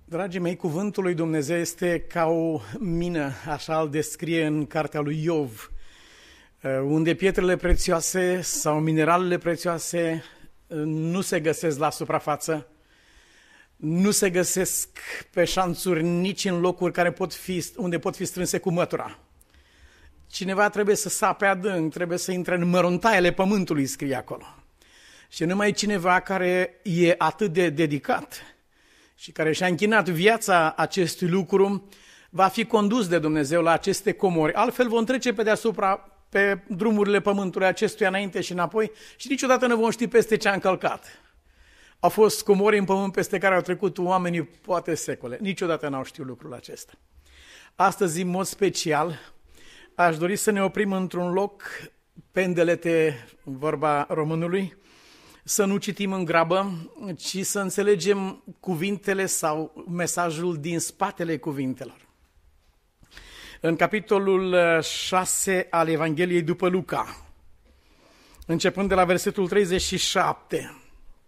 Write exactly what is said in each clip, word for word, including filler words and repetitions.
Dragii mei, cuvântul lui Dumnezeu este ca o mină, așa îl descrie în cartea lui Iov, unde pietrele prețioase sau mineralele prețioase nu se găsesc la suprafață, nu se găsesc pe șanțuri nici în locuri care pot fi, unde pot fi strânse cu mătura. Cineva trebuie să sape adânc, trebuie să intre în măruntaiele pământului, scrie acolo. Și numai cineva care e atât de dedicat și care și-a închinat viața acestui lucru va fi condus de Dumnezeu la aceste comori. Altfel vom trece pe deasupra, pe drumurile pământului acestuia înainte și înapoi și niciodată nu vom ști peste ce a încălcat. Au fost comori în pământ peste care au trecut oamenii poate secole. Niciodată n-au știut lucrul acesta. Astăzi, în mod special, aș dori să ne oprim într-un loc pendelete, vorba românului, să nu citim în grabă, ci să înțelegem cuvintele sau mesajul din spatele cuvintelor. În capitolul șase al Evangheliei după Luca, începând de la versetul treizeci și șapte,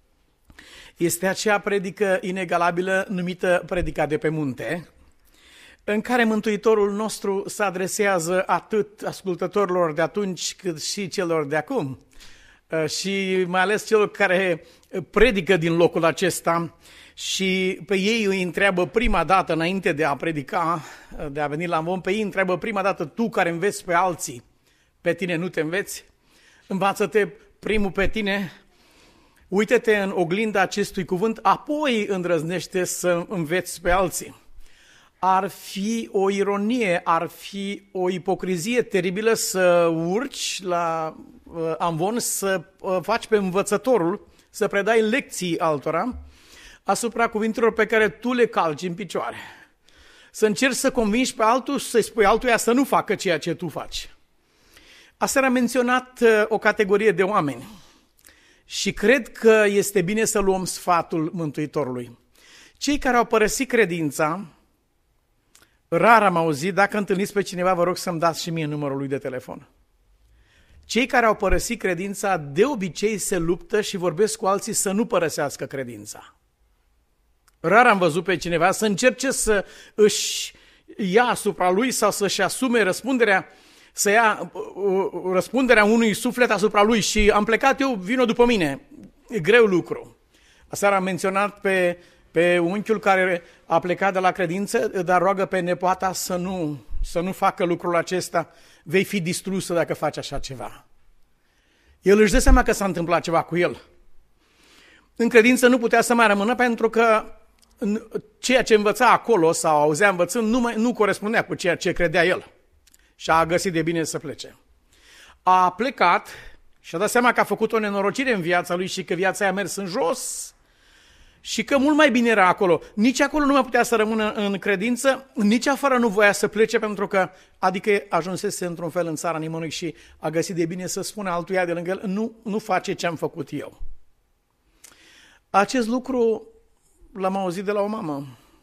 este acea predică inegalabilă numită predica de pe munte, în care Mântuitorul nostru se adresează atât ascultătorilor de atunci cât și celor de acum, și mai ales celor care predică din locul acesta și pe ei îi întreabă prima dată înainte de a predica, de a veni la învon, pe ei întreabă prima dată: tu care înveți pe alții, pe tine nu te înveți? Învață-te primul pe tine, uită-te în oglinda acestui cuvânt, apoi îndrăznește să înveți pe alții. Ar fi o ironie, ar fi o ipocrizie teribilă să urci la uh, amvon, să uh, faci pe învățătorul, să predai lecții altora asupra cuvintelor pe care tu le calci în picioare. Să încerci să convingi pe altul, să-i spui altuia să nu facă ceea ce tu faci. Aseară am menționat uh, o categorie de oameni și cred că este bine să luăm sfatul Mântuitorului. Cei care au părăsit credința. Rar am auzit, dacă întâlniți pe cineva, vă rog să-mi dați și mie numărul lui de telefon. Cei care au părăsit credința de obicei se luptă și vorbesc cu alții să nu părăsească credința. Rar am văzut pe cineva să încerce să își ia asupra lui sau să-și asume răspunderea, să ia răspunderea unui suflet asupra lui și am plecat eu, vino după mine. E greu lucru. Aseară am menționat pe pe unchiul care a plecat de la credință, dar roagă pe nepoata să nu, să nu facă lucrul acesta, vei fi distrusă dacă faci așa ceva. El își dă seama că s-a întâmplat ceva cu el. În credință nu putea să mai rămână pentru că ceea ce învăța acolo sau auzea învățând nu, mai, nu corespundea cu ceea ce credea el. Și a găsit de bine să plece. A plecat și a dat seama că a făcut o nenorocire în viața lui și că viața i-a mers în jos. Și că mult mai bine era acolo. Nici acolo nu mai putea să rămână în credință, nici afară nu voia să plece, pentru că, adică ajunsese într-un fel în țara nimănui și a găsit de bine să spună altuia de lângă el: nu, nu face ce am făcut eu. Acest lucru l-am auzit de la o mamă.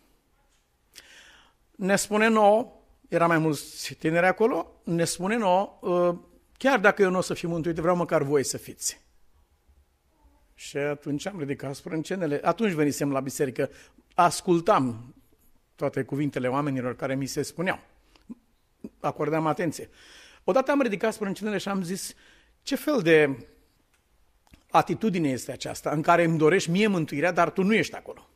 Ne spune nouă, era mai mulți tineri acolo, ne spune nouă: chiar dacă eu nu o să fiu mântuit, vreau măcar voi să fiți. Și atunci am ridicat sprâncenele. Atunci venisem la biserică, ascultam toate cuvintele oamenilor care mi se spuneau. Acordam atenție. Odată am ridicat sprâncenele și am zis: ce fel de atitudine este aceasta în care îmi dorești mie mântuirea, dar tu nu ești acolo?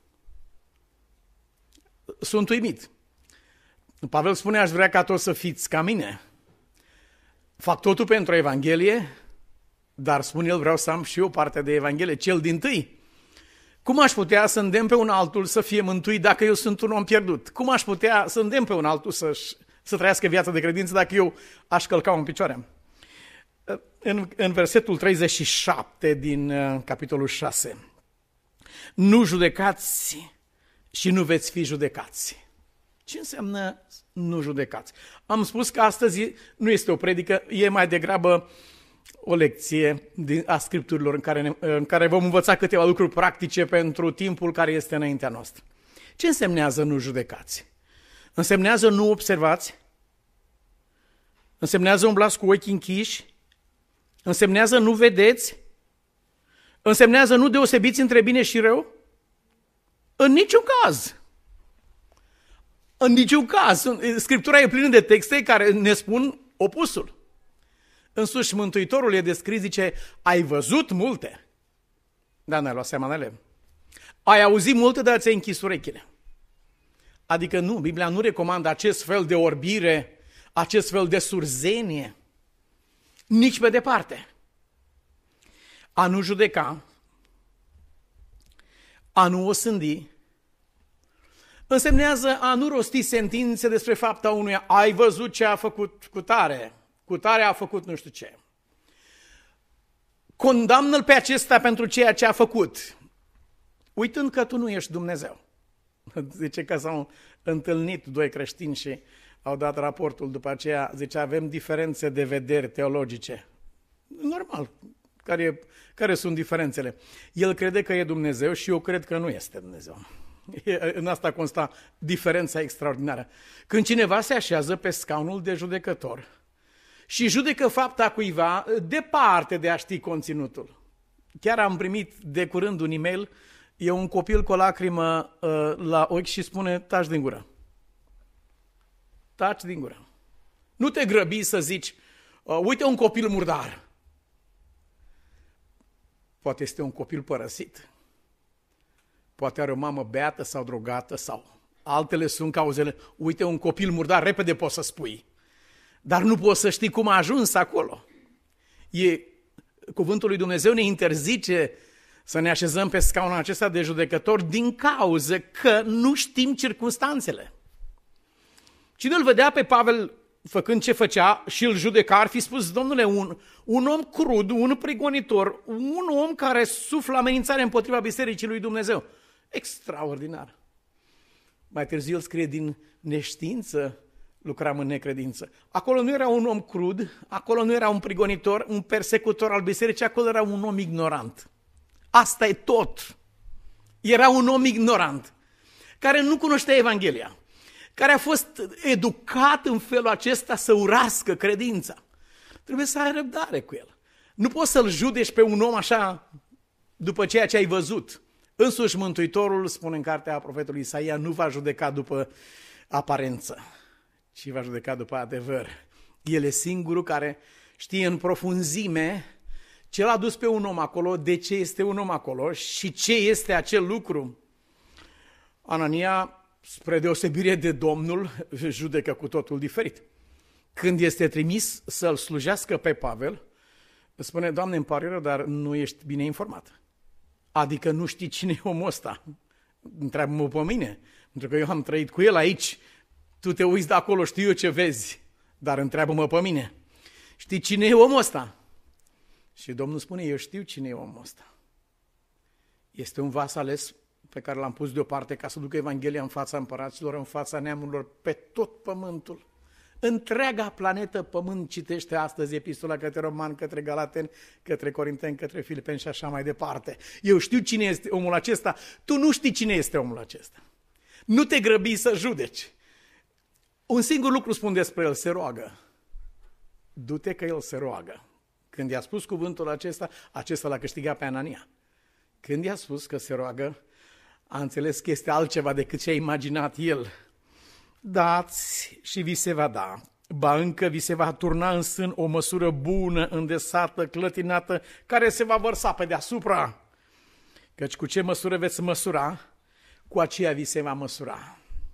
Sunt uimit. Pavel spune: aș vrea ca toți să fiți ca mine. Fac totul pentru Evanghelie, dar, spune el, vreau să am și eu parte de Evanghelie, cel dintâi. Cum aș putea să îndemn pe un altul să fie mântuit dacă eu sunt un om pierdut? Cum aș putea să îndemn pe un altul să, să trăiască viața de credință dacă eu aș călca în picioare? În, în versetul treizeci și șapte din uh, capitolul șase. Nu judecați și nu veți fi judecați. Ce înseamnă nu judecați? Am spus că astăzi nu este o predică, e mai degrabă o lecție din, a Scripturilor în care, ne, în care vom învăța câteva lucruri practice pentru timpul care este înaintea noastră. Ce însemnează nu judecați? Însemnează nu observați? Însemnează umblați cu ochii închiși? Însemnează nu vedeți? Însemnează nu deosebiți între bine și rău? În niciun caz. În niciun caz. Scriptura e plină de texte care ne spun opusul. Însuși Mântuitorul e descris, zice, ai văzut multe, dar n-ai luat seama de ele. Ai auzit multe, dar ți-ai închis urechile. Adică nu, Biblia nu recomandă acest fel de orbire, acest fel de surzenie, nici pe departe. A nu judeca, a nu osândi, însemnează a nu rosti sentințe despre fapta unuia, ai văzut ce a făcut cu tare, cu tare a făcut nu știu ce. Condamnă-l pe acesta pentru ceea ce a făcut, uitând că tu nu ești Dumnezeu. Zice că s-au întâlnit doi creștini și au dat raportul după aceea, zice, avem diferențe de vederi teologice. Normal, care, care sunt diferențele? El crede că e Dumnezeu și eu cred că nu este Dumnezeu. În asta consta diferența extraordinară. Când cineva se așează pe scaunul de judecător și judecă fapta cuiva departe de a ști conținutul. Chiar am primit de curând un e-mail, e un copil cu o lacrimă uh, la ochi și spune, taci din gură. Taci din gură. Nu te grăbi să zici, uh, uite un copil murdar. Poate este un copil părăsit. Poate are o mamă beată sau drogată sau altele sunt cauzele. Uite un copil murdar, repede poți să spui. Dar nu poți să știi cum a ajuns acolo. E, cuvântul lui Dumnezeu ne interzice să ne așezăm pe scaunul acesta de judecător din cauză că nu știm circunstanțele. Cine îl vedea pe Pavel făcând ce făcea și îl judeca, ar fi spus, domnule, un, un om crud, un prigonitor, un om care suflă amenințare împotriva Bisericii lui Dumnezeu. Extraordinar. Mai târziu el scrie, din neștiință lucram în necredință. Acolo nu era un om crud, acolo nu era un prigonitor, un persecutor al bisericii, acolo era un om ignorant. Asta e tot. Era un om ignorant, care nu cunoștea Evanghelia, care a fost educat în felul acesta să urască credința. Trebuie să ai răbdare cu el. Nu poți să-l judeci pe un om așa după ceea ce ai văzut. Însuși Mântuitorul, spune în cartea profetului Isaia, nu va judeca după aparență, ci va judeca după adevăr. El e singurul care știe în profunzime ce l-a dus pe un om acolo, de ce este un om acolo și ce este acel lucru. Anania, spre deosebire de Domnul, judecă cu totul diferit. Când este trimis să-l slujească pe Pavel, spune, Doamne, îmi pare rău, dar nu ești bine informat. Adică nu știi cine e omul ăsta. Întreabă-mă pe mine, pentru că eu am trăit cu el aici. Tu te uiți de acolo, știu eu ce vezi, dar întreabă-mă pe mine. Știi cine e omul ăsta? Și Domnul spune, eu știu cine e omul ăsta. Este un vas ales pe care l-am pus deoparte ca să ducă Evanghelia în fața împăraților, în fața neamurilor, pe tot pământul. Întreaga planetă Pământ citește astăzi epistola către Romani, către Galateni, către Corinteni, către Filipeni și așa mai departe. Eu știu cine este omul acesta, tu nu știi cine este omul acesta. Nu te grăbi să judeci. Un singur lucru spun despre el, se roagă. Du-te că el se roagă. Când i-a spus cuvântul acesta, acesta l-a câștigat pe Anania. Când i-a spus că se roagă, a înțeles că este altceva decât ce a imaginat el. Dați și vi se va da, ba încă vi se va turna în sân o măsură bună, îndesată, clătinată, care se va vărsa pe deasupra. Căci cu ce măsură veți măsura, cu aceea vi se va măsura.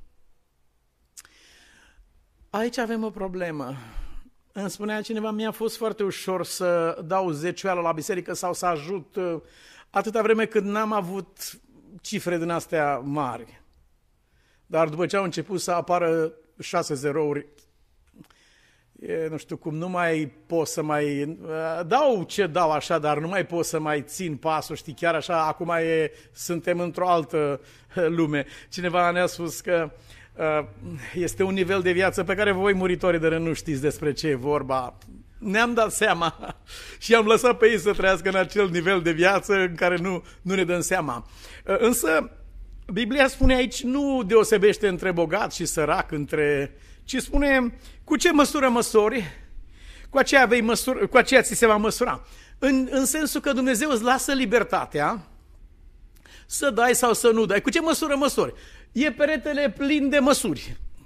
Aici avem o problemă. Îmi spunea cineva, mi-a fost foarte ușor să dau zecioală la biserică sau să ajut atâta vreme cât n-am avut cifre din astea mari. Dar după ce au început să apară șase zerouri, e, nu știu cum, nu mai pot să mai... Dau ce dau așa, dar nu mai pot să mai țin pasul, știi, chiar așa, acum e, suntem într-o altă lume. Cineva ne-a spus că uh, este un nivel de viață pe care voi, muritorii de rând, nu știți despre ce e vorba. Ne-am dat seama și am lăsat pe ei să trăiască în acel nivel de viață în care nu, nu ne dăm seama. Uh, însă, Biblia spune aici, nu deosebește între bogat și sărac, între, ci spune cu ce măsură măsori, cu aceea, vei măsura, cu aceea ți se va măsura. În, în sensul că Dumnezeu îți lasă libertatea să dai sau să nu dai. Cu ce măsură măsori? E peretele plin de măsuri.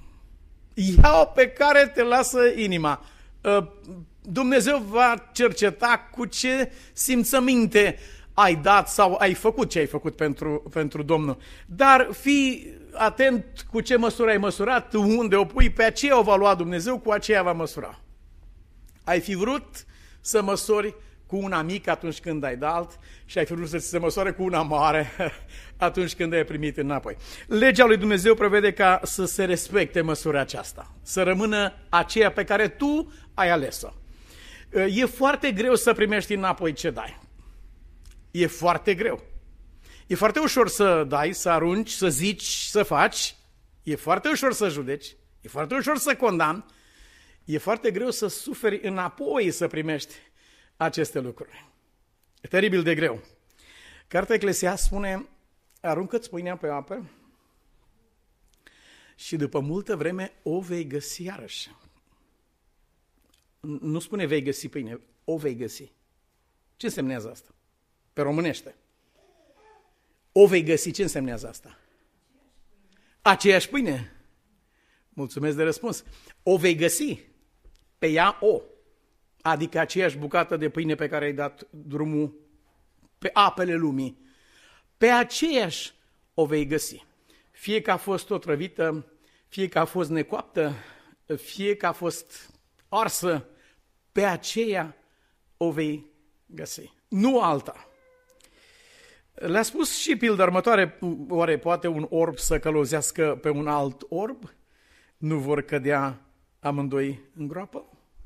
Ia-o pe care te lasă inima. Dumnezeu va cerceta cu ce simțăminte ai dat sau ai făcut ce ai făcut pentru, pentru Domnul. Dar fii atent cu ce măsură ai măsurat, unde o pui, pe aceea o va lua Dumnezeu, cu aceea va măsura. Ai fi vrut să măsori cu una mică atunci când ai dat și ai fi vrut să ți se măsoare cu una mare atunci când ai primit înapoi. Legea lui Dumnezeu prevede ca să se respecte măsura aceasta, să rămână aceea pe care tu ai ales-o. E foarte greu să primești înapoi ce dai. E foarte greu. E foarte ușor să dai, să arunci, să zici, să faci. E foarte ușor să judeci. E foarte ușor să condamni. E foarte greu să suferi înapoi să primești aceste lucruri. E teribil de greu. Cartea Eclesiast spune, aruncă-ți pâinea pe apă și după multă vreme o vei găsi iarăși. Nu spune vei găsi pâine, o vei găsi. Ce însemnează asta? Pe românește. O vei găsi, ce însemnează asta? Aceeași pâine. Mulțumesc de răspuns. O vei găsi. Pe ea o. Adică aceeași bucată de pâine pe care ai dat drumul pe apele lumii. Pe aceeași o vei găsi. Fie că a fost otrăvită, fie că a fost necoaptă, fie că a fost arsă, pe aceea o vei găsi. Nu alta. Le-a spus și pilda următoare, oare poate un orb să călăuzească pe un alt orb? Nu vor cădea amândoi în groapă?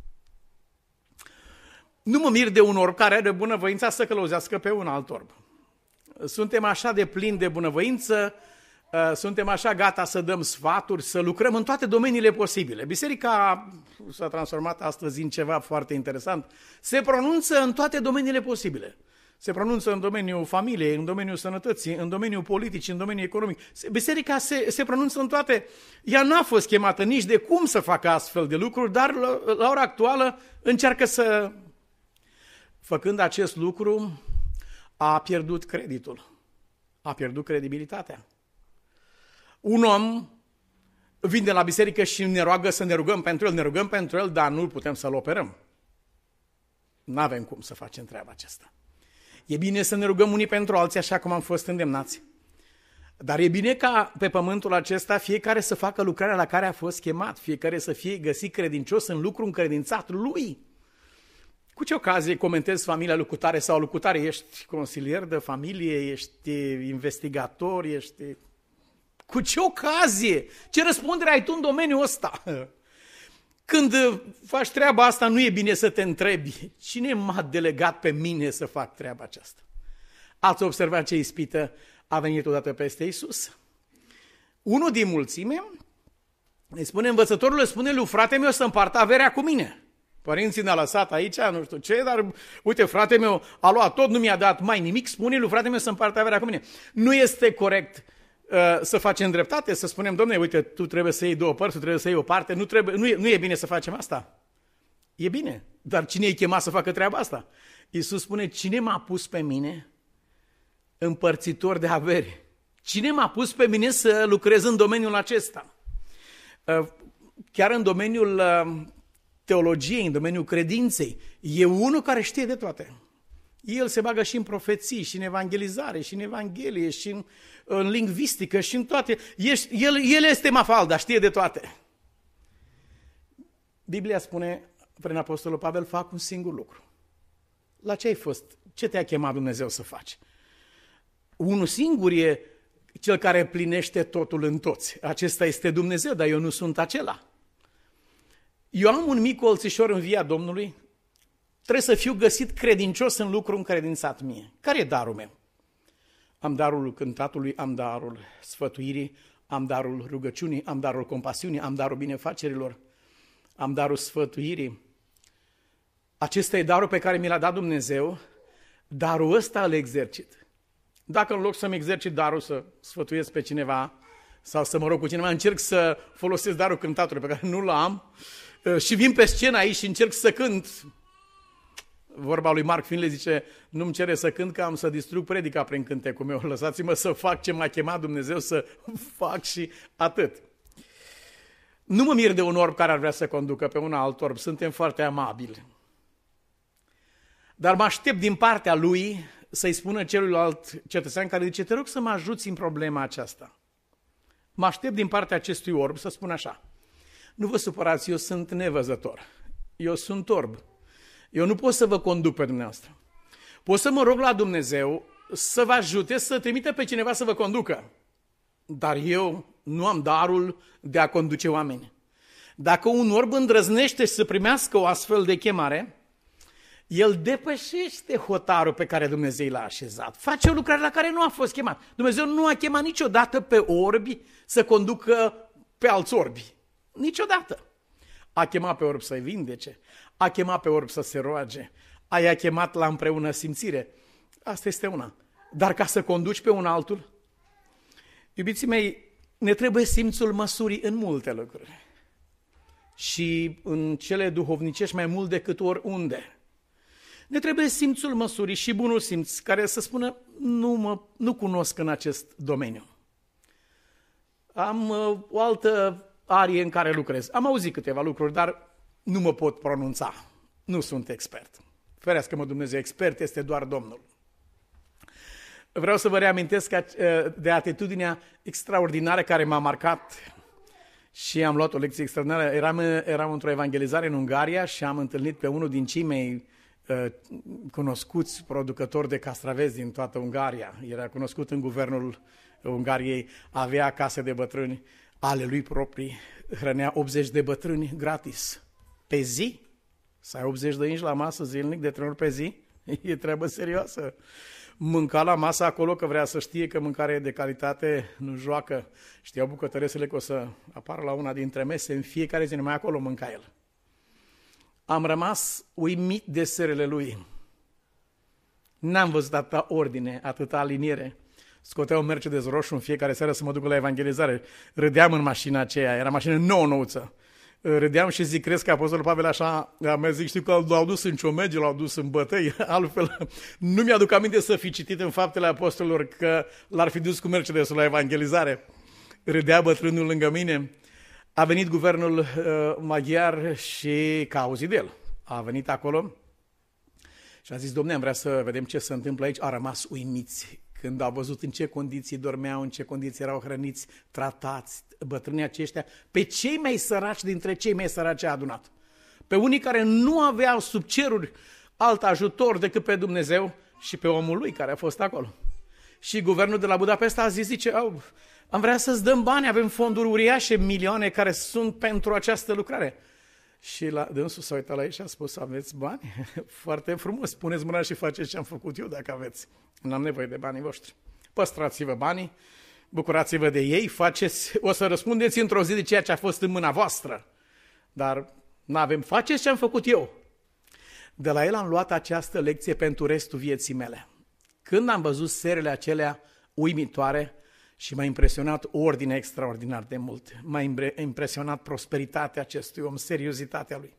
Nu mă mir de un orb care are bunăvoința să călăuzească pe un alt orb. Suntem așa de plini de bunăvoință, suntem așa gata să dăm sfaturi, să lucrăm în toate domeniile posibile. Biserica s-a transformat astăzi în ceva foarte interesant. Se pronunță în toate domeniile posibile. Se pronunță în domeniul familiei, în domeniul sănătății, în domeniul politic, în domeniul economic. Biserica se, se pronunță în toate. Ea n-a fost chemată nici de cum să facă astfel de lucruri, dar la, la ora actuală încearcă să... Făcând acest lucru, a pierdut creditul, a pierdut credibilitatea. Un om vine la biserică și ne roagă să ne rugăm pentru el, ne rugăm pentru el, dar nu putem să-l operăm. N-avem cum să facem treaba aceasta. E bine să ne rugăm unii pentru alții, așa cum am fost îndemnați. Dar e bine ca pe pământul acesta fiecare să facă lucrarea la care a fost chemat, fiecare să fie găsit credincios în lucru încredințat lui. Cu ce ocazie comentezi familia lui cutare sau lui cutare? Ești consilier de familie, ești investigator, ești... Cu ce ocazie? Ce răspundere ai tu în domeniul ăsta? Când faci treaba asta, nu e bine să te întrebi, cine m-a delegat pe mine să fac treaba aceasta? Ați observat ce ispită a venit odată peste Iisus? Unul din mulțime îi spune, învățătorul, spune lui frate meu să împartă averea cu mine. Părinții ne-a lăsat aici, nu știu ce, dar uite, frate meu a luat tot, nu mi-a dat mai nimic, spune lui frate meu să împartă averea cu mine. Nu este corect uh, să facem dreptate, să spunem, dom'le, uite, tu trebuie să iei două părți, tu trebuie să iei o parte, nu, trebuie, nu, e, nu e bine să facem asta. E bine, dar cine e chemat să facă treaba asta? Iisus spune, cine m-a pus pe mine împărțitor de averi? Cine m-a pus pe mine să lucrez în domeniul acesta? Uh, chiar în domeniul... Uh, teologiei, în domeniul credinței, e unul care știe de toate. El se bagă și în profeții, și în evangelizare, și în evanghelie, și în, în lingvistică, și în toate. El, el este Mafalda, știe de toate. Biblia spune, prin Apostolul Pavel, fac un singur lucru. La ce ai fost? Ce te-a chemat Dumnezeu să faci? Unul singur e cel care plinește totul în toți. Acesta este Dumnezeu, dar eu nu sunt acela. Eu am un mic colțișor în via Domnului, trebuie să fiu găsit credincios în lucru încredințat mie. Care e darul meu? Am darul cântatului, am darul sfătuirii, am darul rugăciunii, am darul compasiunii, am darul binefacerilor, am darul sfătuirii. Acesta e darul pe care mi l-a dat Dumnezeu, darul ăsta îl exercit. Dacă în loc să-mi exercit darul să sfătuiesc pe cineva sau să mă rog cu cineva, încerc să folosesc darul cântatului pe care nu-l am, și vin pe scenă aici și încerc să cânt. Vorba lui Mark Finley zice, nu-mi cere să cânt că am să distrug predica prin cântecul meu. Lăsați-mă să fac ce m-a chemat Dumnezeu să fac și atât. Nu mă mir de un orb care ar vrea să conducă pe un alt orb, suntem foarte amabili. Dar mă aștept din partea lui să-i spună celuilalt cetățean care zice, te rog să mă ajuți în problema aceasta. Mă aștept din partea acestui orb să spun așa, nu vă supărați, eu sunt nevăzător, eu sunt orb, eu nu pot să vă conduc pe dumneavoastră. Pot să mă rog la Dumnezeu să vă ajute să trimite pe cineva să vă conducă, dar eu nu am darul de a conduce oameni. Dacă un orb îndrăznește să primească o astfel de chemare, el depășește hotarul pe care Dumnezeu l-a așezat. Face o lucrare la care nu a fost chemat. Dumnezeu nu a chemat niciodată pe orbi să conducă pe alți orbi. Niciodată. A chemat pe orb să-i vindece, a chemat pe orb să se roage, a chemat la împreună simțire. Asta este una. Dar ca să conduci pe un altul, iubiții mei, ne trebuie simțul măsurii în multe lucruri. Și în cele duhovnicești mai mult decât oriunde. Ne trebuie simțul măsurii și bunul simț care să spună nu, mă, nu cunosc în acest domeniu. Am uh, o altă arie în care lucrez. Am auzit câteva lucruri, dar nu mă pot pronunța. Nu sunt expert. Ferească-mă Dumnezeu, expert este doar Domnul. Vreau să vă reamintesc de atitudinea extraordinară care m-a marcat și am luat o lecție extraordinară. Eram, eram într-o evangelizare în Ungaria și am întâlnit pe unul din cei mai uh, cunoscuți producători de castraveți din toată Ungaria. Era cunoscut în guvernul Ungariei, avea case de bătrâni ale lui proprii, hrănea optzeci de bătrâni gratis. Pe zi? Să ai optzeci de inși la masă zilnic de trei ori pe zi? E treabă serioasă. Mânca la masă acolo că vrea să știe că mâncarea e de calitate, nu joacă. Știau bucătăresele că o să apară la una dintre mese, în fiecare zi numai acolo mânca el. Am rămas uimit de serele lui. N-am văzut atâta ordine, atâta aliniere. Scoteau un Mercedes roșu în fiecare seară să mă duc la evangelizare. Râdeam în mașina aceea, era mașină nouă-nouță. Râdeam și zic, crezi că Apostolul Pavel așa, mă zic, știu că l-au dus în ciomegi, l-au dus în bătăi, altfel nu mi-aduc aminte să fi citit în Faptele Apostolilor că l-ar fi dus cu Mercedesul la evangelizare. Râdea bătrânul lângă mine. A venit guvernul uh, maghiar și că a auzit de el. A venit acolo și a zis, domne, am vrea să vedem ce se întâmplă aici. A rămas uimiți când au văzut în ce condiții dormeau, în ce condiții erau hrăniți, tratați bătrânii aceștia, pe cei mai săraci dintre cei mai săraci a adunat. Pe unii care nu aveau sub ceruri alt ajutor decât pe Dumnezeu și pe omul lui care a fost acolo. Și guvernul de la Budapesta a zis, zice, Au, am vrea să-ți dăm bani, avem fonduri uriașe, milioane care sunt pentru această lucrare. Și la dânsul s-a uitat la ei și a spus, aveți bani? Foarte frumos, puneți mâna și faceți ce am făcut eu dacă aveți. N-am nevoie de banii voștri. Păstrați-vă banii, bucurați-vă de ei, faceți, o să răspundeți într-o zi de ceea ce a fost în mâna voastră. Dar n-avem, faceți ce am făcut eu. De la el am luat această lecție pentru restul vieții mele. Când am văzut serele acelea uimitoare și m-a impresionat ordinea extraordinar de mult, m-a impresionat prosperitatea acestui om, seriozitatea lui.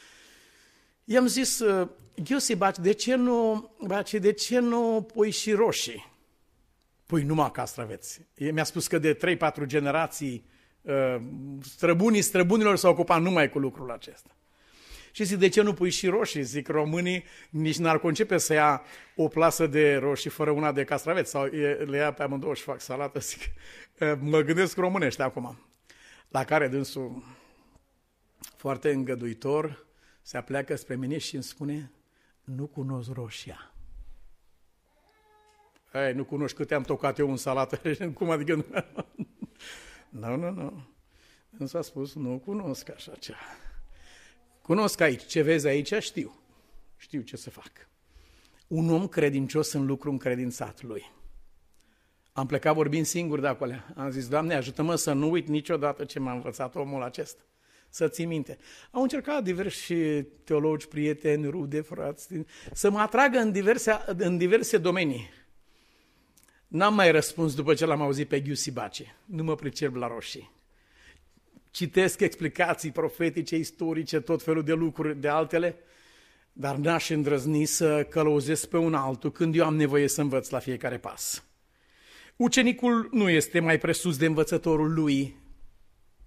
I-am zis, Ghiusi, Baci, de ce nu, Baci, de ce nu pui și roșii? Pui numai castraveți. Mi-a spus că de trei patru generații străbunii străbunilor s-au ocupat numai cu lucrul acesta. Și zic, de ce nu pui și roșii? Zic, românii nici n-ar concepe să ia o plasă de roșii fără una de castraveți sau le ia pe amândouă și fac salată. Zic, mă gândesc românește acum. La care dânsul, foarte îngăduitor, se apleacă spre mine și îmi spune, nu cunosc roșia. Ei, nu cunoști câte am tocat eu în salată. Cum adică nu? Nu, nu, nu. Însă a spus, nu cunosc așa ceva. Cunosc aici, ce vezi aici, știu. Știu ce să fac. Un om credincios în lucru încredințat lui. Am plecat vorbind singur de acolo. Am zis, Doamne, ajută-mă să nu uit niciodată ce m-a învățat omul acesta. Să ții minte. Au încercat diversi teologi, prieteni, rude, frați, să mă atragă în diverse, în diverse domenii. N-am mai răspuns după ce l-am auzit pe Ghiusi Baci. Nu mă pricep la roșii. Citesc explicații profetice, istorice, tot felul de lucruri de altele, dar n-aș îndrăzni să călăuzesc pe un altul când eu am nevoie să învăț la fiecare pas. Ucenicul nu este mai presus de învățătorul lui,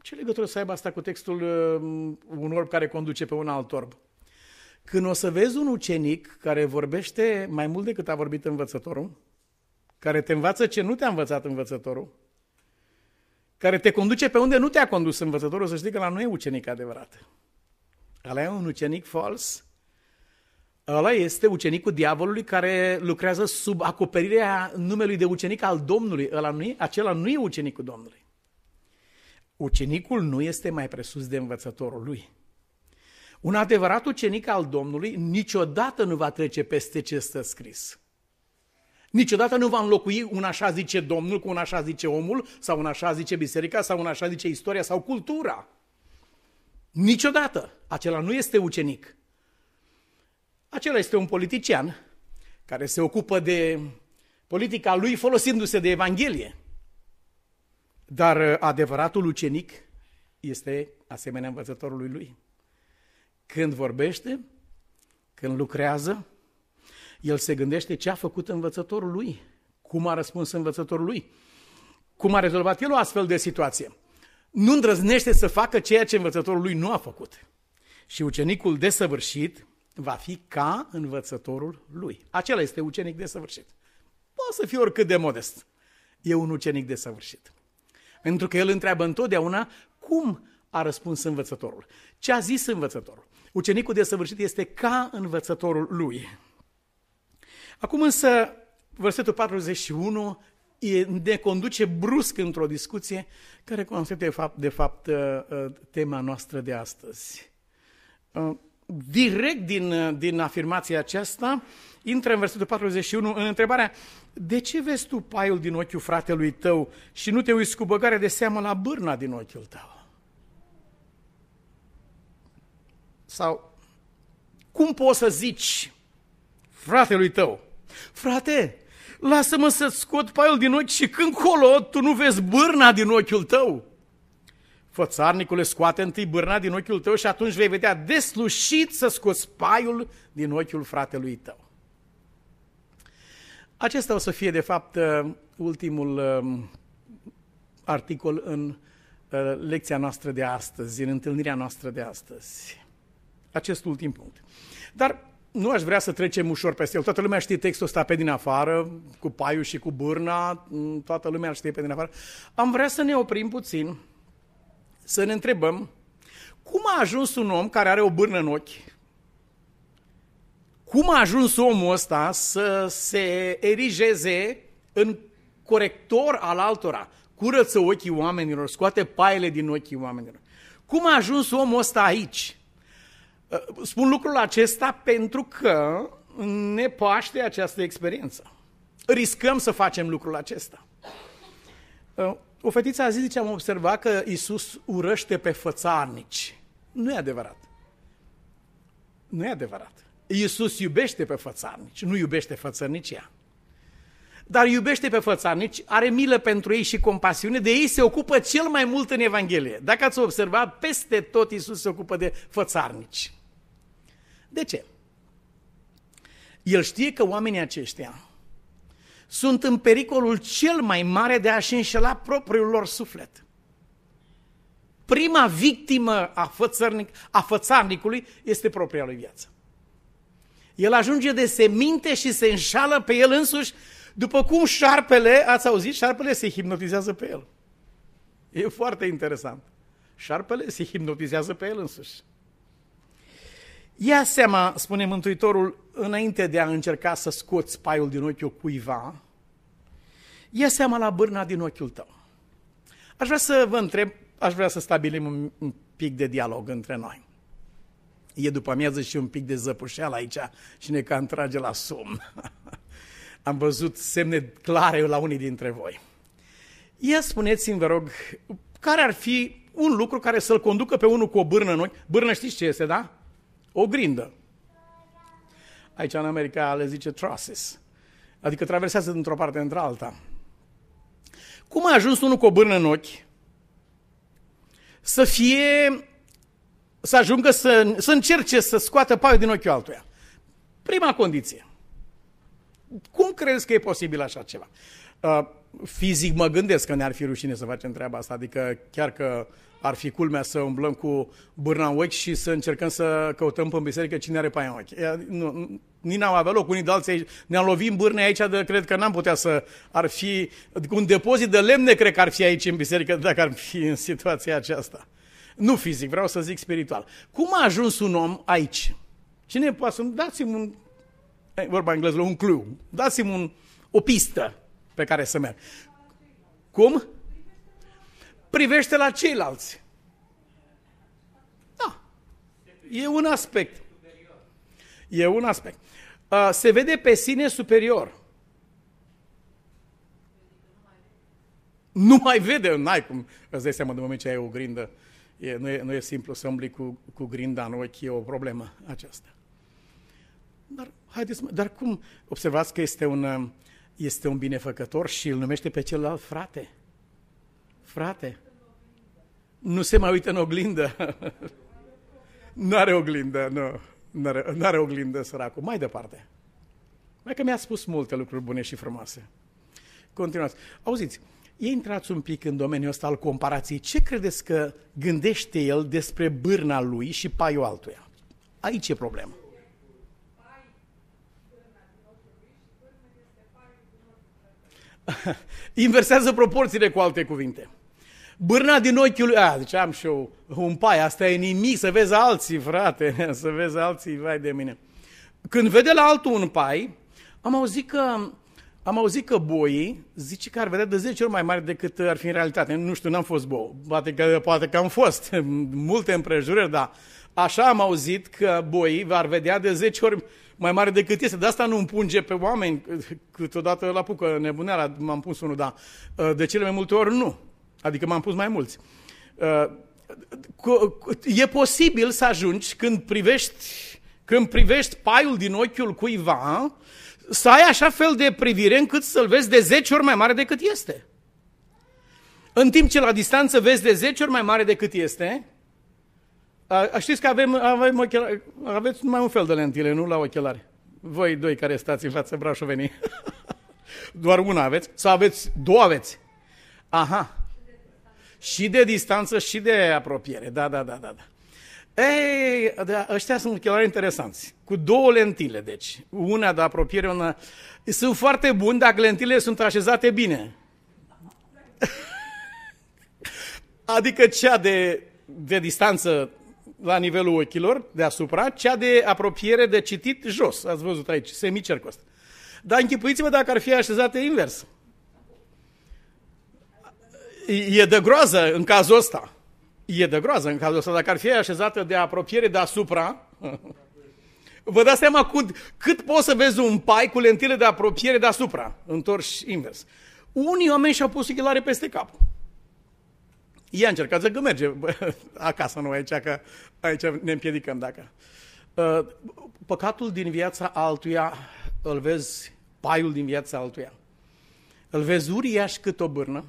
Ce legătură să aibă asta cu textul uh, un orb care conduce pe un alt orb? Când o să vezi un ucenic care vorbește mai mult decât a vorbit învățătorul, care te învață ce nu te-a învățat învățătorul, care te conduce pe unde nu te-a condus învățătorul, să știi că ăla nu e ucenic adevărat. Ăla e un ucenic fals. Ăla este ucenicul diavolului care lucrează sub acoperirea numelui de ucenic al Domnului. Ăla nu e, acela nu e ucenicul Domnului. Ucenicul nu este mai presus de învățătorul lui. Un adevărat ucenic al Domnului niciodată nu va trece peste ce stă scris. Niciodată nu va înlocui un așa zice Domnul cu un așa zice omul, sau un așa zice biserica, sau un așa zice istoria sau cultura. Niciodată. Acela nu este ucenic. Acela este un politician care se ocupă de politica lui folosindu-se de Evanghelie. Dar adevăratul ucenic este asemenea învățătorului lui. Când vorbește, când lucrează, el se gândește ce a făcut învățătorul lui, cum a răspuns învățătorul lui, cum a rezolvat el o astfel de situație. Nu îndrăznește să facă ceea ce învățătorul lui nu a făcut. Și ucenicul desăvârșit va fi ca învățătorul lui. Acela este ucenic desăvârșit. Poate să fie oricât de modest. E un ucenic desăvârșit. Pentru că el întreabă întotdeauna cum a răspuns învățătorul. Ce a zis învățătorul? Ucenicul desăvârșit este ca învățătorul lui. Acum însă, versetul patruzeci și unu ne conduce brusc într-o discuție care constituie de fapt, de fapt tema noastră de astăzi. Direct din, din afirmația aceasta, intră în versetul patruzeci și unu în întrebarea: de ce vezi tu paiul din ochiul fratelui tău și nu te uiți cu băgare de seamă la bârna din ochiul tău? Sau, cum poți să zici fratelui tău: frate, lasă-mă să-ți scot paiul din ochi și când colo tu nu vezi bârna din ochiul tău? Fățarnicule, scoate întâi bârna din ochiul tău și atunci vei vedea deslușit să scoți paiul din ochiul fratelui tău. Acesta o să fie, de fapt, ultimul articol în lecția noastră de astăzi, în întâlnirea noastră de astăzi. Acest ultim punct. Dar nu aș vrea să trecem ușor peste el. Toată lumea știe textul ăsta pe din afară, cu paiul și cu bârna, toată lumea îl știe pe din afară. Am vrea să ne oprim puțin, să ne întrebăm cum a ajuns un om care are o bârnă în ochi, cum a ajuns omul ăsta să se erigeze în corector al altora, curăță ochii oamenilor, scoate paiele din ochii oamenilor. Cum a ajuns omul ăsta aici? Spun lucrul acesta pentru că ne paște această experiență. Riscăm să facem lucrul acesta. O fetiță a zis, zice, am observat că Iisus urăște pe fățarnici. Nu e adevărat. Nu e adevărat. Iisus iubește pe fățarnici, nu iubește fățărnicia. Dar iubește pe fățarnici, are milă pentru ei și compasiune, de ei se ocupă cel mai mult în Evanghelie. Dacă ați observat, peste tot Iisus se ocupă de fățarnici. De ce? El știe că oamenii aceștia sunt în pericolul cel mai mare de a-și înșela propriul lor suflet. Prima victimă a, fățărnic, a fățarnicului este propria lui viață. El ajunge de se minte și se înșală pe el însuși, după cum șarpele, ați auzit, șarpele se hipnotizează pe el. E foarte interesant. Șarpele se hipnotizează pe el însuși. Ia seama, spune Mântuitorul, înainte de a încerca să scoți paiul din ochiul cuiva, ia seama la bârna din ochiul tău. Aș vrea să vă întreb, aș vrea să stabilim un, un pic de dialog între noi. E după amiază și un pic de zăpușeală aici și ne cam trage la somn. Am văzut semne clare la unii dintre voi. Ia spuneți-mi, vă rog, care ar fi un lucru care să-l conducă pe unul cu o bârnă în ochi? Bârnă știți ce este, da? O grindă. Aici în America le zice trusses. Adică traversează dintr-o parte într-alta. Cum a ajuns unul cu o bârnă în ochi să fie, să ajungă să, să încerce să scoată paiul din ochiul altuia? Prima condiție. Cum crezi că e posibil așa ceva? Uh, fizic mă gândesc că ne-ar fi rușine să facem treaba asta, adică chiar că ar fi culmea să umblăm cu bârna în ochi și să încercăm să căutăm pe biserică cine are paia în ochi. Ea, nu, nici n-am avea loc, unii de alții ne-am lovit în bârne aici, de cred că n-am putea să ar fi, un depozit de lemne cred că ar fi aici în biserică dacă ar fi în situația aceasta. Nu fizic, vreau să zic spiritual. Cum a ajuns un om aici? Cine poate să-mi dați-mi un, vorba engleză, un clue, dați-mi un, o pistă pe care să merg. Cum? Privește la ceilalți. Da. E un aspect. E un aspect. Uh, se vede pe sine superior. Nu mai vede, n-ai cum. Îți dai seama de moment ce ai o grindă. E, nu, e, nu e simplu să umbli cu, cu grinda în ochi, e o problemă aceasta. Dar, haideți, dar cum? Observați că este un, este un binefăcător și îl numește pe celălalt frate. Frate. Nu se mai uită în oglindă. N-are oglindă, nu. N-are, n-are oglindă, săracul. Mai departe. Mai că mi-a spus multe lucruri bune și frumoase. Continuați. Auziți, intrați un pic în domeniul ăsta al comparației. Ce credeți că gândește el despre bârna lui și paiul altuia? Aici e problema. Inversează proporțiile, cu alte cuvinte. Bârna din ochiul lui, a, ziceam și eu, un pai, asta e nimic, să vezi alții, frate, să vezi alții, vai de mine. Când vede la altul un pai, am auzit că, am auzit că boii zice că ar vedea de zece ori mai mari decât ar fi în realitate. Nu știu, n-am fost bou, poate că, poate că am fost, multe împrejurări, dar așa am auzit că boii ar vedea de zece ori mai mare decât este. De asta nu împunge pe oameni, câteodată la pucă nebuneala, m-am pus unul, dar de cele mai multe ori nu. Adică m-am pus mai mulți. E posibil să ajungi când privești, când privești paiul din ochiul cuiva, să ai așa fel de privire încât să-l vezi de zece ori mai mare decât este. În timp ce la distanță vezi de zece ori mai mare decât este, știți că avem, avem ochelari, aveți numai un fel de lentile, nu la ochelari. Voi doi care stați în fața brașovenii. Doar una aveți? Sau aveți, două aveți? Aha. Și de distanță și de apropiere. Da, da, da, da. Ei, da, ăștia sunt ochelari interesanți. Cu două lentile, deci. Una de apropiere, una... Sunt foarte buni dacă lentilele sunt așezate bine. Adică cea de, de distanță la nivelul ochilor, deasupra, cea de apropiere de citit jos. Ați văzut aici, semicercul ăsta. Dar închipuiți-vă dacă ar fi așezate invers. E de groază în cazul ăsta. E de groază în cazul ăsta. Dacă ar fi așezată de apropiere deasupra, vă dați seama cât, cât poți să vezi un pai cu lentile de apropiere deasupra, întorși invers. Unii oameni și-au pus ochelare peste cap. Ia încercați că merge acasă, nu aici, că aici ne împiedicăm dacă. Păcatul din viața altuia, îl vezi, paiul din viața altuia, îl vezi uriaș cât o bârnă,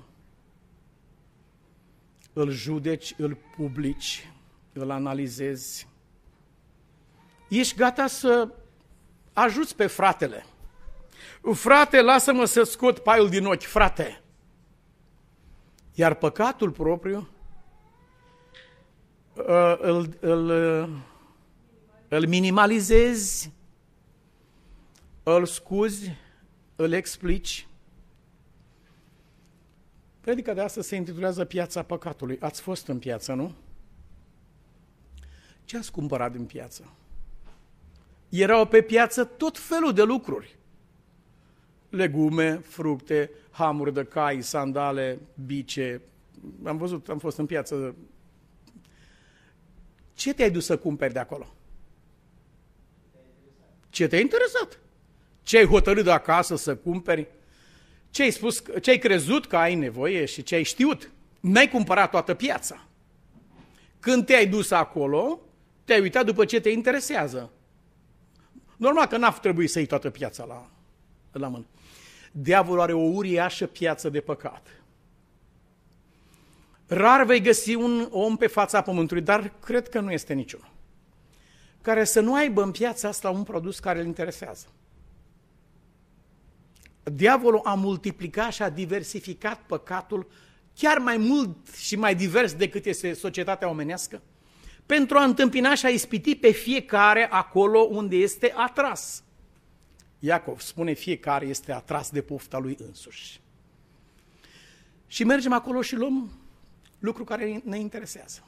îl judeci, îl publici, îl analizezi. Ești gata să ajuți pe fratele. Frate, lasă-mă să scot paiul din ochi, frate. Iar păcatul propriu îl, îl, îl minimalizezi, îl scuzi, îl explici. Predica de astăzi se intitulează Piața păcatului. Ați fost în piață, nu? Ce ați cumpărat din piață? Erau pe piață tot felul de lucruri. Legume, fructe, hamuri de cai, sandale, bice. Am văzut, am fost în piață. Ce te-ai dus să cumperi de acolo? Ce te-a interesat? Ce ai hotărât de acasă să cumperi? Ce ai spus, ce ai crezut că ai nevoie și ce ai știut? N-ai cumpărat toată piața. Când te-ai dus acolo, te-ai uitat după ce te interesează. Normal că n-ar trebui să iei toată piața la, la mână. Diavolul are o uriașă piață de păcat. Rar vei găsi un om pe fața pământului, dar cred că nu este niciunul, care să nu aibă în piața asta un produs care îl interesează. diavolul a multiplicat și a diversificat păcatul chiar mai mult și mai divers decât este societatea omenească, pentru a întâmpina și a ispiti pe fiecare acolo unde este atras. Iacov spune, fiecare este atras de pofta lui însuși. Și mergem acolo și luăm lucru care ne interesează.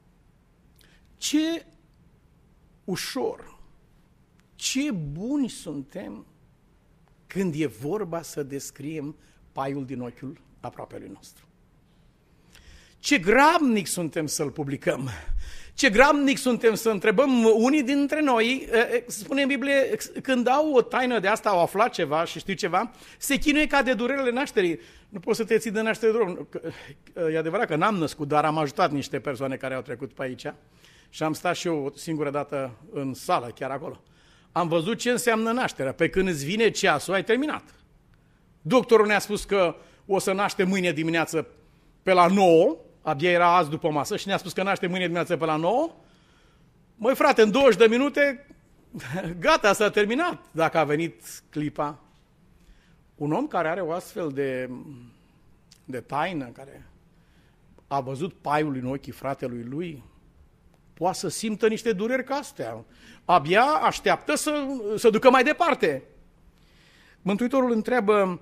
Ce ușor, ce buni suntem când e vorba să descriem paiul din ochiul aproapelui nostru. Ce grabnic suntem să-l publicăm, ce grabnic suntem să întrebăm unii dintre noi, spune în Biblie, când au o taină de asta, au aflat ceva și știu ceva, se chinuie ca de durerile nașterii. Nu poți să te ții de naștere de E adevărat că n-am născut, dar am ajutat niște persoane care au trecut pe aici și am stat și eu o singură dată în sală, chiar acolo. Am văzut ce înseamnă nașterea. Pe când îți vine ceasul, ai terminat. Doctorul ne-a spus că o să naște mâine dimineață pe la nouă, abia era azi după masă și ne-a spus că naște mâine dimineață pe la nouă. Măi frate, în douăzeci de minute, gata, s-a terminat, dacă a venit clipa. Un om care are o astfel de, de taină, care a văzut paiul în ochii fratelui lui, poate să simtă niște dureri ca astea. Abia așteaptă să, să ducă mai departe. Mântuitorul întreabă,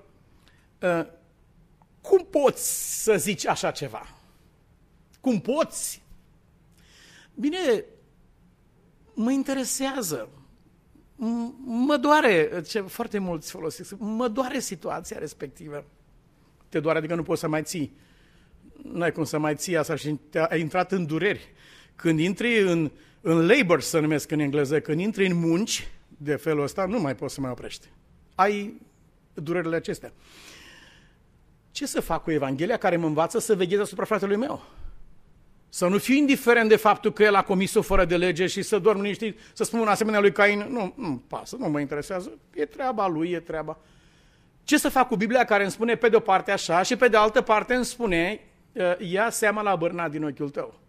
cum poți să zici așa ceva? Cum poți? Bine, mă interesează, mă doare, ce foarte mulți folosesc, mă doare situația respectivă. Te doare, adică nu poți să mai ții. N-ai cum să mai ții asta și ai intrat în dureri. Când intri în, în labor, să numesc în engleză, când intri în munci de felul ăsta, nu mai poți să mai oprești. Ai durerile acestea. Ce să fac cu Evanghelia care mă învață să veghez asupra fratelui meu? Să nu fiu indiferent de faptul că el a comis-o fără de lege și să dorm liniștit, să spun un asemenea lui Cain, nu, nu pasă, nu mă interesează, e treaba lui, e treaba. Ce să fac cu Biblia care îmi spune pe de o parte așa și pe de altă parte îmi spune, ia seama la bârna din ochiul tău.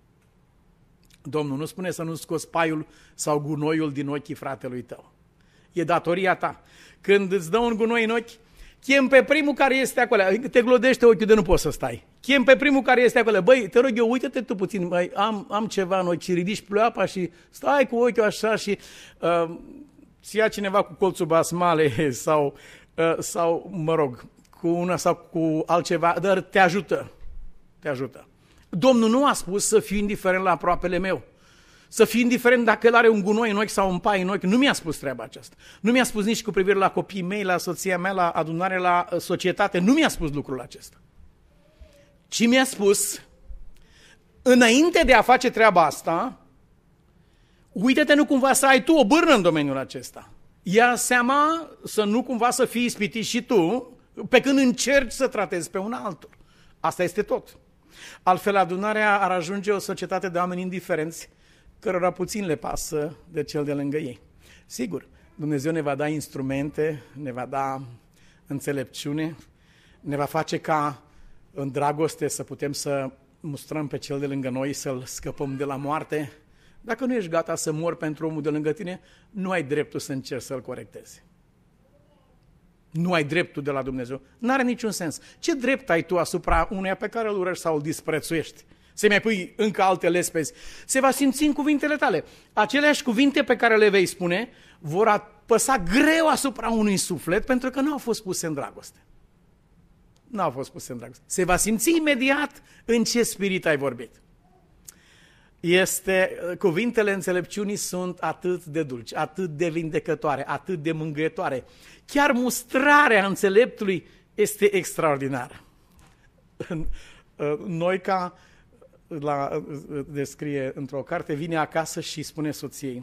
Domnul nu spune să nu scoți paiul sau gunoiul din ochii fratelui tău. E datoria ta. Când îți dă un gunoi în ochi, chem pe primul care este acolo, te glodește ochiul de nu poți să stai. Chem pe primul care este acolo, băi, te rog eu, uite-te tu puțin, băi, am, am ceva în ochi și ridici pleoapa și stai cu ochiul așa și uh, ți ia cineva cu colțul basmale sau, uh, sau, mă rog, cu una sau cu altceva, dar te ajută, te ajută. Domnul nu a spus să fiu indiferent la aproapele meu, să fiu indiferent dacă el are un gunoi în ochi sau un pai în ochi. Nu mi-a spus treaba aceasta. Nu mi-a spus nici cu privire la copiii mei, la soția mea, la adunare, la societate. Nu mi-a spus lucrul acesta. Ci mi-a spus, înainte de a face treaba asta, uite-te nu cumva să ai tu o bârnă în domeniul acesta. Ia seama să nu cumva să fii ispitit și tu, pe când încerci să tratezi pe un altul. Asta este tot. Altfel, adunarea ar ajunge o societate de oameni indiferenți, cărora puțin le pasă de cel de lângă ei. Sigur, Dumnezeu ne va da instrumente, ne va da înțelepciune, ne va face ca în dragoste să putem să mustrăm pe cel de lângă noi, să-l scăpăm de la moarte. Dacă nu ești gata să mori pentru omul de lângă tine, nu ai dreptul să încerci să-l corectezi. Nu ai dreptul de la Dumnezeu. N-are niciun sens. Ce drept ai tu asupra uneia pe care îl urăști sau îl disprețuiești? Să mai pui încă alte lespezi. Se va simți în cuvintele tale. Aceleași cuvinte pe care le vei spune vor apăsa greu asupra unui suflet pentru că nu au fost puse în dragoste. Nu au fost puse în dragoste. Se va simți imediat în ce spirit ai vorbit. Este, cuvintele înțelepciunii sunt atât de dulci, atât de vindecătoare, atât de mângâietoare. Chiar mustrarea înțeleptului este extraordinară. Noica la, descrie într-o carte, vine acasă și spune soției,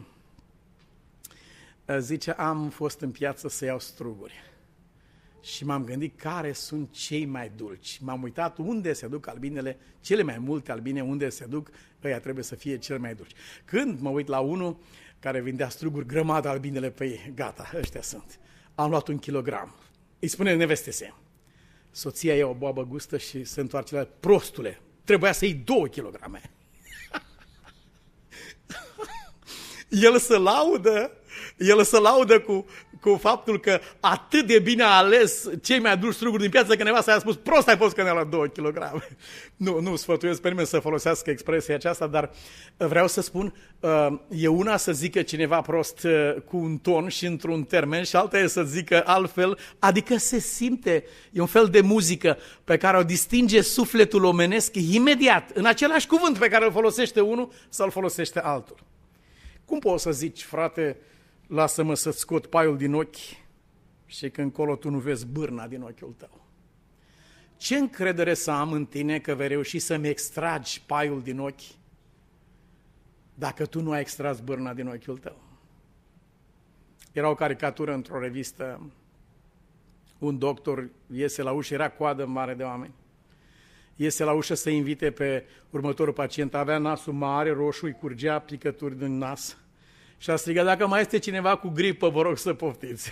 zice, am fost în piață să iau struguri și m-am gândit care sunt cei mai dulci. M-am uitat unde se duc albinele, cele mai multe albine, unde se duc, ăia trebuie să fie cel mai dulci. Când mă uit la unul care vindea struguri, grămadă albinele pe ei, gata, ăștia sunt. Am luat un kilogram. Îi spune nevestese. Soția ia o boabă gustă și se întoarce la prostule. Trebuia să iei două kilograme. El se laudă, El se laudă cu, cu faptul că atât de bine a ales cei mai dulci struguri din piață, că nevasta i-a spus, prost ai fost că ne-a luat două kilograme. Nu, nu sfătuiesc pe nimeni să folosească expresia aceasta, dar vreau să spun, e una să zică cineva prost cu un ton și într-un termen și alta e să zică altfel, adică se simte, e un fel de muzică pe care o distinge sufletul omenesc imediat, în același cuvânt pe care îl folosește unul sau îl folosește altul. Cum poți să zici, frate, lasă-mă să-ți scot paiul din ochi și că încolo tu nu vezi bârna din ochiul tău? Ce încredere să am în tine că vei reuși să-mi extragi paiul din ochi dacă tu nu ai extras bârna din ochiul tău? Era o caricatură într-o revistă, un doctor iese la ușă, era coadă mare de oameni, iese la ușă să invite pe următorul pacient, avea nasul mare, roșu, îi curgea picături din nas și a strigat, dacă mai este cineva cu gripă, vă rog să poftiți.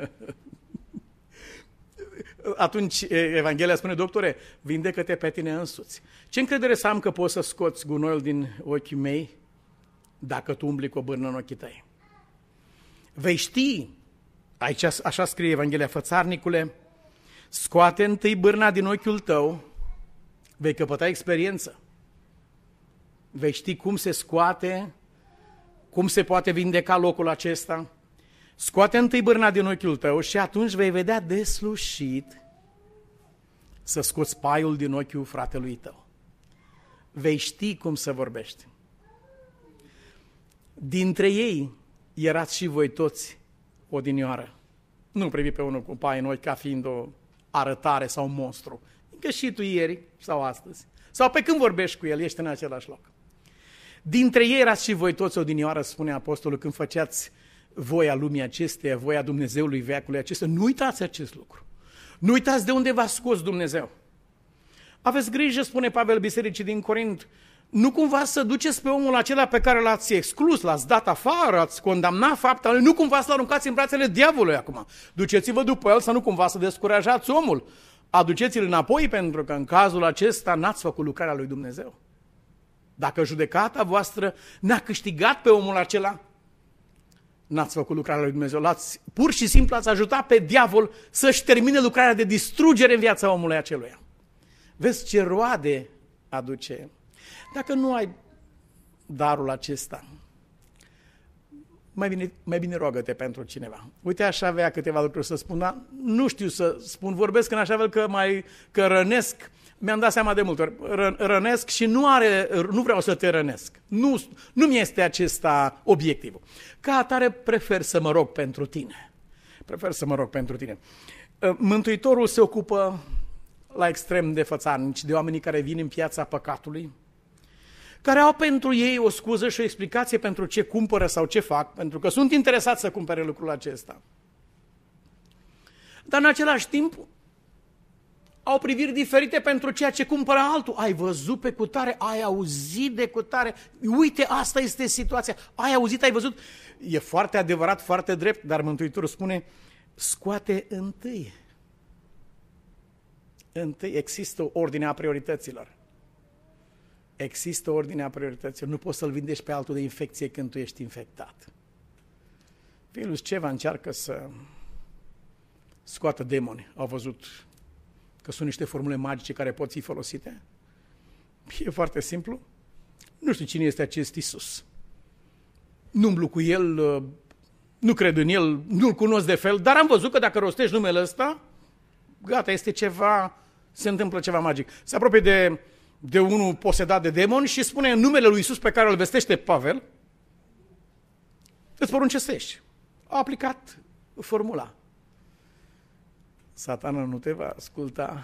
Atunci Evanghelia spune, doctore, vindecă-te pe tine însuți. Ce încredere să am că poți să scoți gunoiul din ochii mei dacă tu umbli cu o bârnă în ochii tăi? Vei ști, aici așa scrie Evanghelia, fățarnicule, scoate întâi bârna din ochiul tău, vei căpăta experiență. Vei ști cum se scoate, cum se poate vindeca locul acesta. Scoate întâi bârna din ochiul tău și atunci vei vedea deslușit să scoți paiul din ochiul fratelui tău. Vei ști cum să vorbești. Dintre ei erați și voi toți odinioară. Nu privi pe unul cu pai în ochi ca fiind o arătare sau un monstru. Că și tu ieri sau astăzi. Sau pe când vorbești cu el, ești în același loc. Dintre ei erați și voi toți odinioară, spune apostolul, când făceați voia lumii acesteia, voia Dumnezeului veacului acesta. Nu uitați acest lucru. Nu uitați de unde v-a scos Dumnezeu. Aveți grijă, spune Pavel bisericii din Corint, nu cumva să duceți pe omul acela pe care l-ați exclus, l-ați dat afară, ați condamnat fapta, nu cumva să-l aruncați în brațele diavolului acum. Duceți-vă după el să nu cumva să descurajați omul. Aduceți-l înapoi pentru că în cazul acesta n-ați făcut lucrarea lui Dumnezeu. Dacă judecata voastră n-a câștigat pe omul acela, n-ați făcut lucrarea lui Dumnezeu. L-ați, pur și simplu ați ajutat pe diavol să-și termine lucrarea de distrugere în viața omului aceluia. Vezi ce roade aduce. Dacă nu ai darul acesta, mai bine, mai bine roagă-te pentru cineva. Uite, aș avea câteva lucruri să spun, dar nu știu să spun, vorbesc în așa fel că mai că rănesc, mi-am dat seama de multe ori, Ră, rănesc și nu, are, nu vreau să te rănesc. Nu, nu mi este acesta obiectivul. Ca atare prefer să mă rog pentru tine. Prefer să mă rog pentru tine. Mântuitorul se ocupă la extrem de fățarnici, de oamenii care vin în piața păcatului, care au pentru ei o scuză și o explicație pentru ce cumpără sau ce fac, pentru că sunt interesați să cumpere lucrul acesta. Dar în același timp au priviri diferite pentru ceea ce cumpără altul. Ai văzut pe cutare, ai auzit de cutare, uite, asta este situația, ai auzit, ai văzut. E foarte adevărat, foarte drept, dar Mântuitorul spune, scoate întâi. Întâi există o ordine a priorităților. Există ordinea priorităților. Nu poți să-l vindești pe altul de infecție când tu ești infectat. Filus Ceva încearcă să scoată demoni. Au văzut că sunt niște formule magice care pot fi folosite? E foarte simplu. Nu știu cine este acest Iisus. Nu umblu cu el, nu cred în el, nu-l cunosc de fel, dar am văzut că dacă rostești numele ăsta, gata, este ceva, se întâmplă ceva magic. Se apropie de de unul posedat de demoni și spune în numele lui Iisus pe care îl vestește Pavel, îți poruncești. A aplicat formula. Satana nu te va asculta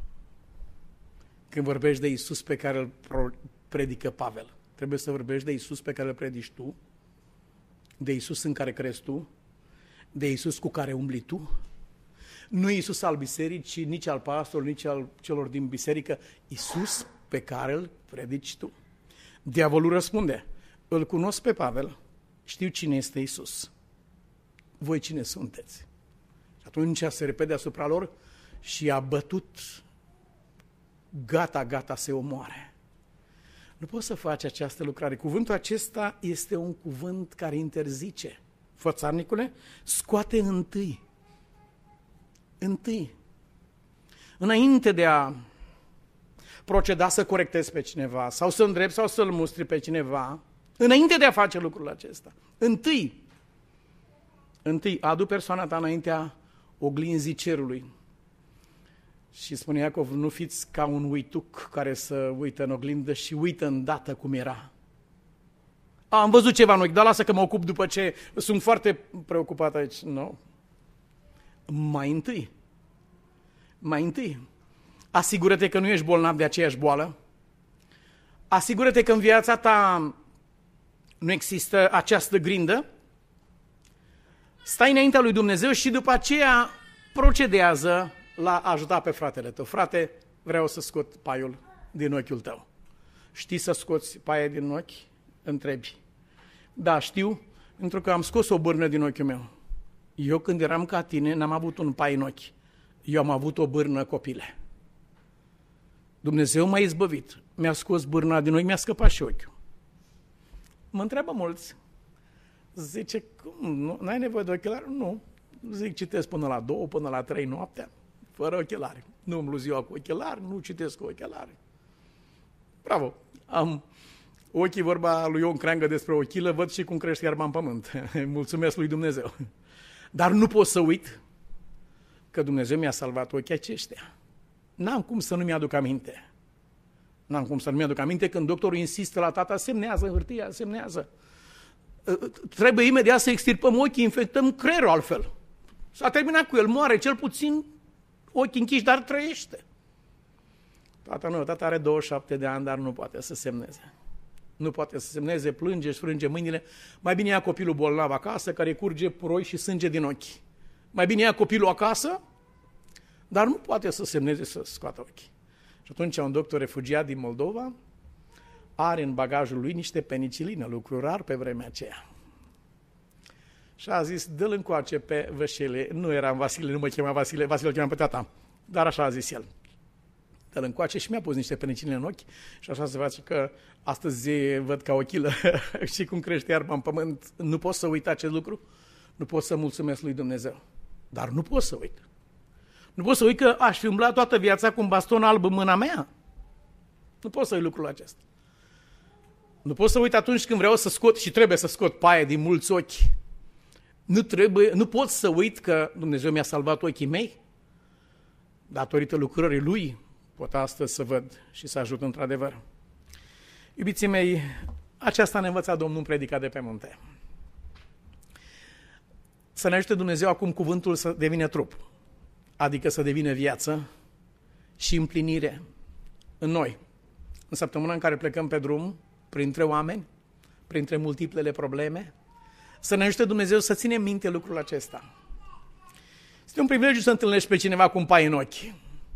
când vorbești de Iisus pe care îl predică Pavel. Trebuie să vorbești de Iisus pe care îl predici tu, de Iisus în care crezi tu, de Iisus cu care umbli tu. Nu Iisus al bisericii, nici al pastorului, nici al celor din biserică, Iisus pe care îl predici tu. Diavolul răspunde, îl cunosc pe Pavel, știu cine este Iisus. Voi cine sunteți? Și atunci se repede asupra lor și a bătut, gata, gata, se omoare. Nu poți să faci această lucrare. Cuvântul acesta este un cuvânt care interzice fățarnicule, scoate întâi. Întâi. Înainte de a proceda să corectezi pe cineva, sau să îndrepți sau să-l mustri pe cineva, înainte de a face lucrul acesta, întâi, întâi adu persoana ta înaintea oglinzii cerului. Și spune Iacov, nu fiți ca un uituc care să uită în oglindă și uită îndată cum era. A, am văzut ceva în ochi, dar lasă că mă ocup după ce sunt foarte preocupat aici. Nu. No. Mai întâi, mai întâi, asigură-te că nu ești bolnav de aceeași boală, asigură-te că în viața ta nu există această grindă, stai înaintea lui Dumnezeu și după aceea procedează la a ajuta pe fratele tău. Frate, vreau să scot paiul din ochiul tău. Știi să scoți paie din ochi? Întrebi. Da, știu, pentru că am scos o bârnă din ochiul meu. Eu când eram ca tine n-am avut un pai în ochi. Eu am avut o bârnă, copile. Dumnezeu m-a izbăvit. Mi-a scos bârna din ochi, mi-a scăpat și ochiul. Mă întreabă mulți. Zice, cum? Nu ai nevoie de ochelari? Nu. Zic, citesc până la două, până la trei noaptea, fără ochelari. Nu umblu ziua cu ochelari, nu citesc cu ochelari. Bravo! Am ochii, vorba lui Ion Creangă despre ochilă, văd și cum crește iarba în pământ. Mulțumesc lui Dumnezeu. Dar nu pot să uit că Dumnezeu mi-a salvat ochii aceștia. N-am cum să nu mi-aduc aminte. N-am cum să nu mi-aduc aminte când doctorul insistă la tata, semnează hârtia, semnează. Trebuie imediat să extirpăm ochii, infectăm creierul altfel. S-a terminat cu el, moare, cel puțin ochii închiși, dar trăiește. Tata nu, tata are douăzeci și șapte de ani, dar nu poate să semneze. Nu poate să semneze, plânge, își frânge mâinile. Mai bine ia copilul bolnav acasă, care curge puroi și sânge din ochi. Mai bine ia copilul acasă, dar nu poate să semneze, să scoată ochii. Și atunci un doctor refugiat din Moldova are în bagajul lui niște penicilină, lucru rar pe vremea aceea. Și a zis, dă-l încoace pe Vășele. Nu eram Vasile, nu mă chema Vasile, Vasile îl chema pe tata, dar așa a zis el. Dă-l încoace și mi-a pus niște peniciline în ochi și așa se face că astăzi văd ca ochilă și cum crește iarba în pământ. Nu pot să uit acest lucru, nu pot să mulțumesc lui Dumnezeu, dar nu pot să uit. Nu pot să uit că aș fi umblat toată viața cu un baston alb în mâna mea. Nu pot să uit lucrul acesta. Nu pot să uit atunci când vreau să scot și trebuie să scot paie din mulți ochi. Nu, trebuie, nu pot să uit că Dumnezeu mi-a salvat ochii mei. Datorită lucrării Lui pot astăzi să văd și să ajut într-adevăr. Iubiții mei, aceasta ne învăța Domnul în predica de pe munte. Să ne ajute Dumnezeu acum cuvântul să devină trup, adică să devină viață și împlinire în noi. În săptămâna în care plecăm pe drum, printre oameni, printre multiplele probleme, să ne ajute Dumnezeu să ținem minte lucrul acesta. Este un privilegiu să întâlnești pe cineva cu un pai în ochi.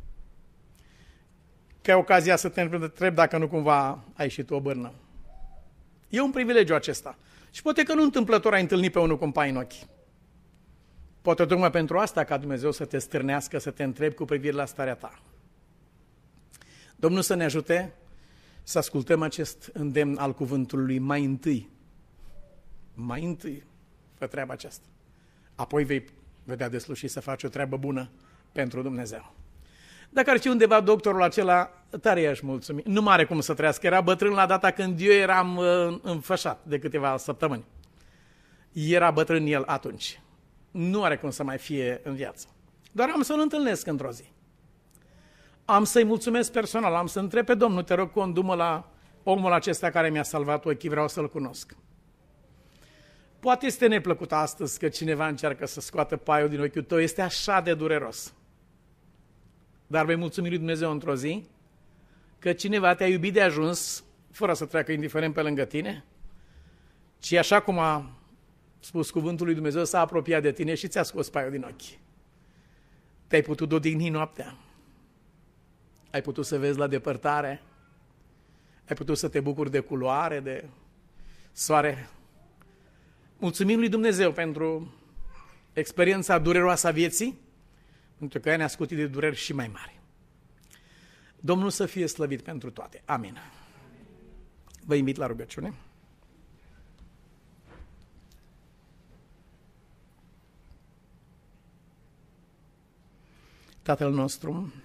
Că ai ocazia să te întrebi dacă nu cumva ai și tu o bârnă. E un privilegiu acesta. Și poate că nu întâmplător ai întâlnit pe unul cu un pai în ochi. Poate tocmai pentru asta ca Dumnezeu să te stârnească, să te întrebi cu privire la starea ta. Domnul să ne ajute să ascultăm acest îndemn al cuvântului mai întâi. Mai întâi fă treaba aceasta. Apoi vei vedea deslușit să faci o treabă bună pentru Dumnezeu. Dacă ar fi undeva doctorul acela, tare i-aș mulțumi. Nu mai are cum să trăiască. Era bătrân la data când eu eram uh, înfășat de câteva săptămâni. Era bătrân el atunci. Nu are cum să mai fie în viață. Doar am să-l întâlnesc într-o zi. Am să-i mulțumesc personal, am să întreb pe Domnul, te rog, condu-mă la omul acesta care mi-a salvat ochii, vreau să-l cunosc. Poate este neplăcut astăzi că cineva încearcă să scoată paiul din ochiul tău, este așa de dureros. Dar vei mulțumi lui Dumnezeu într-o zi că cineva te-a iubit de ajuns, fără să treacă indiferent pe lângă tine, ci așa cum a spus cuvântul lui Dumnezeu, s-a apropiat de tine și ți-a scos paiul din ochi. Te-ai putut odihni noaptea. Ai putut să vezi la depărtare. Ai putut să te bucuri de culoare, de soare. Mulțumim lui Dumnezeu pentru experiența dureroasă a vieții, pentru că ne-a scutit de dureri și mai mari. Domnul să fie slăvit pentru toate. Amin. Vă invit la rugăciune. Tatăl nostru,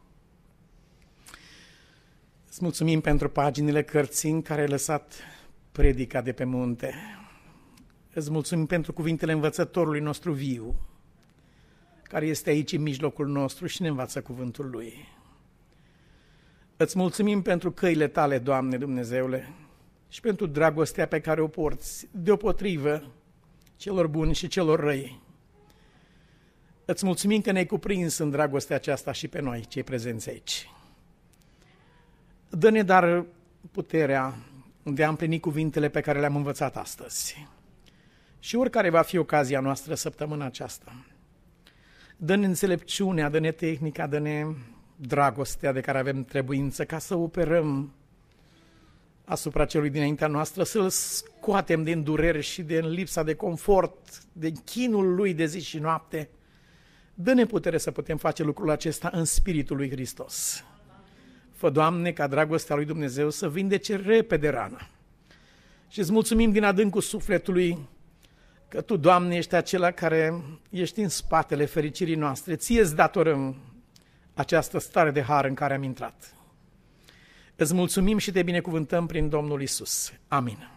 îți mulțumim pentru paginile cărții în care ai lăsat predica de pe munte. Îți mulțumim pentru cuvintele învățătorului nostru viu, care este aici în mijlocul nostru și ne învață cuvântul Lui. Îți mulțumim pentru căile Tale, Doamne Dumnezeule, și pentru dragostea pe care o porți deopotrivă celor buni și celor răi. Îți mulțumim că ne-ai cuprins în dragostea aceasta și pe noi, cei prezenți aici. Dă-ne dar puterea de a împlini cuvintele pe care le-am învățat astăzi. Și oricare va fi ocazia noastră săptămâna aceasta, dă-ne înțelepciunea, dă-ne tehnica, dă-ne dragostea de care avem trebuință ca să operăm asupra celui dinaintea noastră, să-l scoatem din dureri și din lipsa de confort, de chinul lui de zi și noapte. Dă-ne putere să putem face lucrul acesta în Spiritul lui Hristos. Fă, Doamne, ca dragostea lui Dumnezeu să vindece repede rana. Și îți mulțumim din adâncul sufletului că Tu, Doamne, ești acela care ești în spatele fericirii noastre. Ție-ți datorăm această stare de har în care am intrat. Îți mulțumim și te binecuvântăm prin Domnul Iisus. Amin.